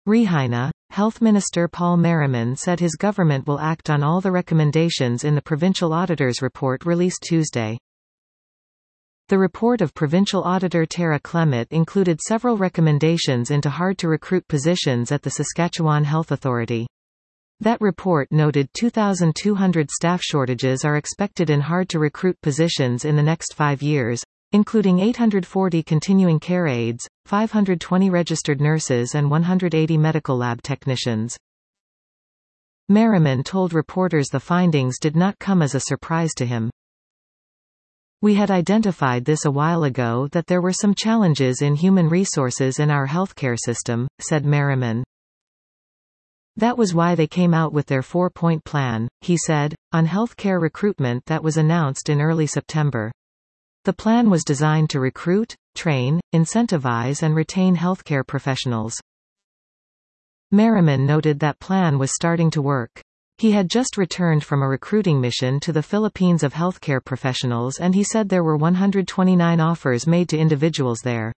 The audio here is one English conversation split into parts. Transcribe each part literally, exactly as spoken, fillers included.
Rihaina, Health Minister Paul Merriman said his government will act on all the recommendations in the Provincial Auditor's report released Tuesday. The report of Provincial Auditor Tara Clement included several recommendations into hard-to-recruit positions at the Saskatchewan Health Authority. That report noted two thousand two hundred staff shortages are expected in hard-to-recruit positions in the next five years, including eight hundred forty continuing care aides, five hundred twenty registered nurses and one hundred eighty medical lab technicians. Merriman told reporters the findings did not come as a surprise to him. "We had identified this a while ago that there were some challenges in human resources in our healthcare system," said Merriman. "That was why they came out with their four-point plan," he said, on healthcare recruitment that was announced in early September. The plan was designed to recruit, train, incentivize and retain healthcare professionals. Merriman noted that plan was starting to work. He had just returned from a recruiting mission to the Philippines of healthcare professionals and he said there were one hundred twenty-nine offers made to individuals there.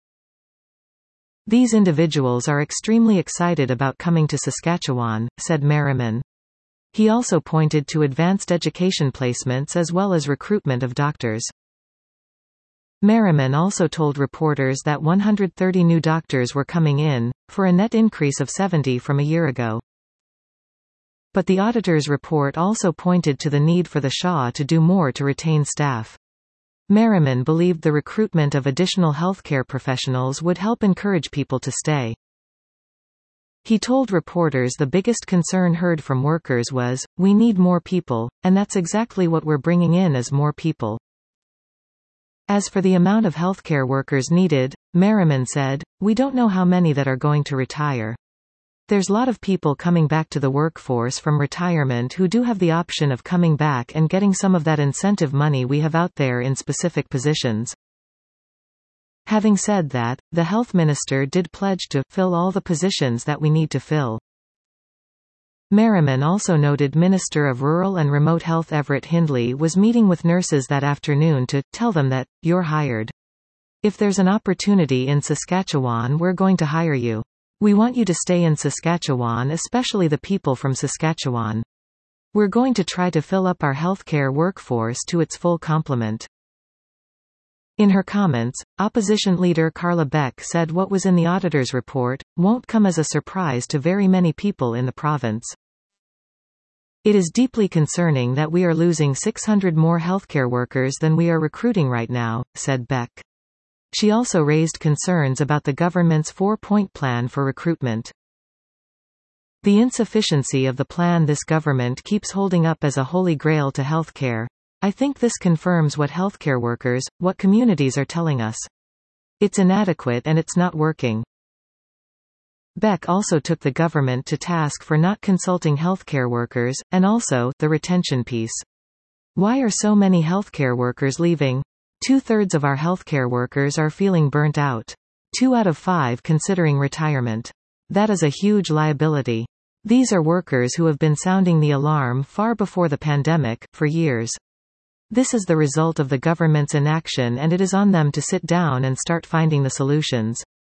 "These individuals are extremely excited about coming to Saskatchewan," said Merriman. He also pointed to advanced education placements as well as recruitment of doctors. Merriman also told reporters that one hundred thirty new doctors were coming in, for a net increase of seventy from a year ago. But the auditor's report also pointed to the need for the S H A to do more to retain staff. Merriman believed the recruitment of additional healthcare professionals would help encourage people to stay. He told reporters the biggest concern heard from workers was, "We need more people, and that's exactly what we're bringing in as more people." As for the amount of healthcare workers needed, Merriman said, "We don't know how many that are going to retire. There's a lot of people coming back to the workforce from retirement who do have the option of coming back and getting some of that incentive money we have out there in specific positions." Having said that, the health minister did pledge to fill all the positions that we need to fill. Merriman also noted Minister of Rural and Remote Health Everett Hindley was meeting with nurses that afternoon to tell them that, "You're hired. If there's an opportunity in Saskatchewan, we're going to hire you. We want you to stay in Saskatchewan, especially the people from Saskatchewan. We're going to try to fill up our healthcare workforce to its full complement." In her comments, opposition leader Carla Beck said what was in the auditor's report won't come as a surprise to very many people in the province. "It is deeply concerning that we are losing six hundred more healthcare workers than we are recruiting right now," said Beck. She also raised concerns about the government's four-point plan for recruitment. "The insufficiency of the plan this government keeps holding up as a holy grail to healthcare. I think this confirms what healthcare workers, what communities are telling us. It's inadequate and it's not working." Beck also took the government to task for not consulting healthcare workers, and also, the retention piece. "Why are so many healthcare workers leaving? Two-thirds of our healthcare workers are feeling burnt out. Two out of five considering retirement. That is a huge liability. These are workers who have been sounding the alarm far before the pandemic, for years. This is the result of the government's inaction and it is on them to sit down and start finding the solutions."